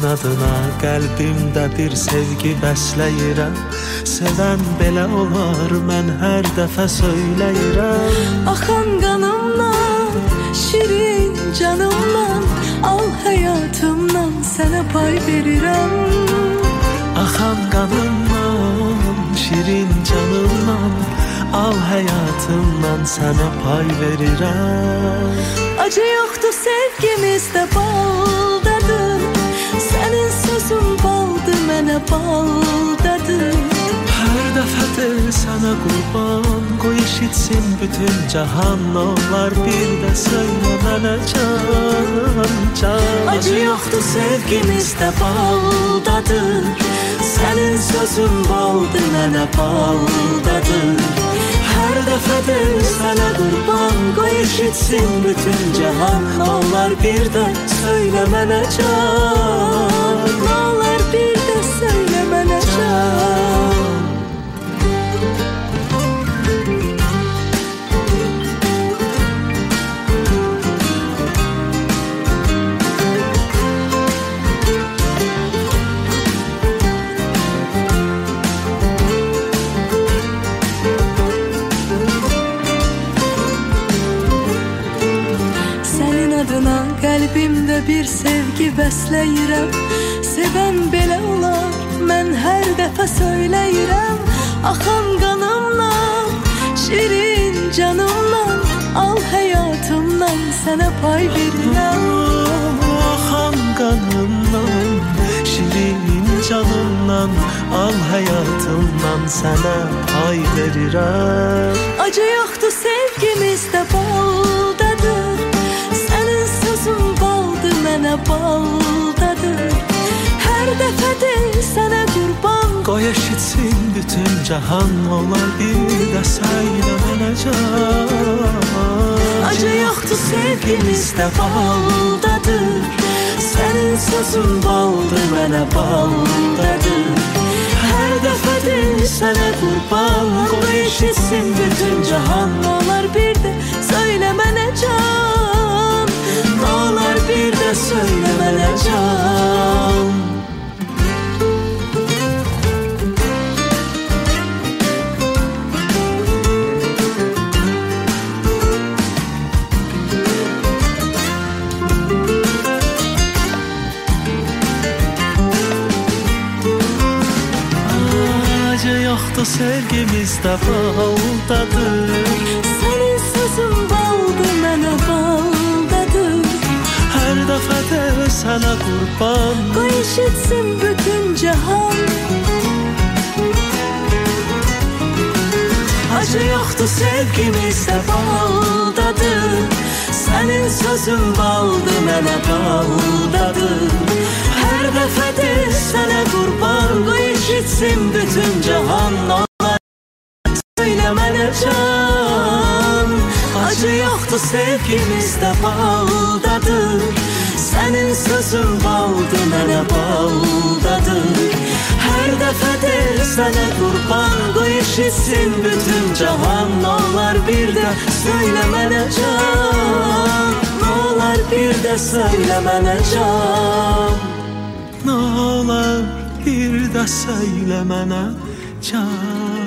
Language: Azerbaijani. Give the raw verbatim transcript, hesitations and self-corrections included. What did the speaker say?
Sənin adına qəlbimdə bir sevgi bəsləyirəm. Sevən belə olar, mən hər dəfə söyləyirəm. Axan qanımdan, şirin canımdan, al həyatımdan sənə pay verirəm. Axan qanımdan, şirin canımdan, al həyatımdan sənə pay verirəm. Acı yoxdur sevgimizdə baldadır, sənin sözün baldır, mənə baldadır. Hər dəfədir sənə qurban, qoy eşitsin bütün cahan. Olar bir də söylə mənə can, can. Acı yoxdur sevgimizdə baldadır, sənin sözün baldır, mənə baldadır. Hər dəfədir sənə qurban, qoy eşitsin bütün cahan. Olar bir də söylə mənə can, olar bir də söylə mənə can. Qəlbimdə bir sevgi bəsləyirəm. Sevən belə olar, mən hər dəfə söyləyirəm. Axan qanımdan, şirin canımdan, al həyatımdan sənə pay verirəm. Axan qanımdan, şirin canımdan, al həyatımdan sənə pay verirəm. Acı yoxdur sevgimizdə baldadır, sənin sözün baldır, mənə baldadır. Hər dəfədir sənə qurban, qoy eşitsin bütün cahan. Olar bir də söylə mənə can. Acı yoxdur sevgimizdə baldadır, sənin sözün baldır, mənə baldadır. Hər dəfədir sənə qurban, qoy eşitsin bütün cahan. Olar bir də söylə mənə can, olar bir də söylə mənə can. Yoxdur sevgimizdə baldadır, sənin sözün baldır, mənə baldadır. Hər dəfədə sənə qurban, qoy eşitsin bütün cahan. Acı yoxdur sevgimizdə baldadır, sənin sözün baldır, mənə baldadır. Hər dəfədir sənə qurban, qoy eşitsin bütün cahan. Olar söylə mənə can. Acı yoxdur sevgimizdə baldadır, sənin sözün baldır, mənə baldadır. Hər dəfədir sənə qurban, qoy eşitsin bütün cahan. Olar bir də söylə mənə can, olar bir də söylə mənə can. Olar bir də söylə mənə can.